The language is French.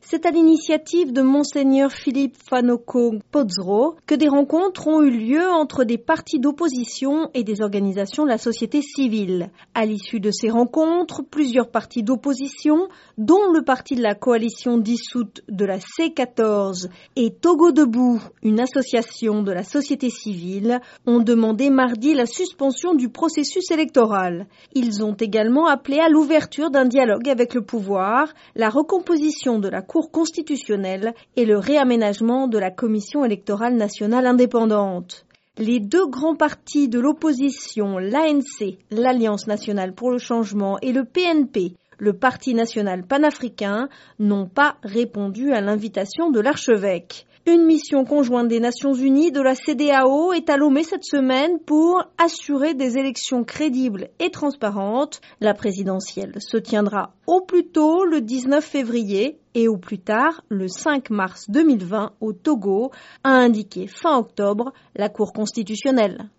C'est à l'initiative de Monseigneur Philippe Fanoko Pozro que des rencontres ont eu lieu entre des partis d'opposition et des organisations de la société civile. À l'issue de ces rencontres, plusieurs partis d'opposition, dont le parti de la coalition dissoute de la C14 et Togo Debout, une association de la société civile, ont demandé mardi la suspension du processus électoral. Ils ont également appelé à l'ouverture d'un dialogue avec le pouvoir, la recomposition de la Cour constitutionnelle et le réaménagement de la Commission électorale nationale indépendante. Les deux grands partis de l'opposition, l'ANC, l'Alliance nationale pour le changement, et le PNP, le Parti national panafricain, n'ont pas répondu à l'invitation de l'archevêque. Une mission conjointe des Nations Unies, de la CEDEAO, est à Lomé cette semaine pour assurer des élections crédibles et transparentes. La présidentielle se tiendra au plus tôt le 19 février et au plus tard le 5 mars 2020 au Togo, a indiqué fin octobre la Cour constitutionnelle.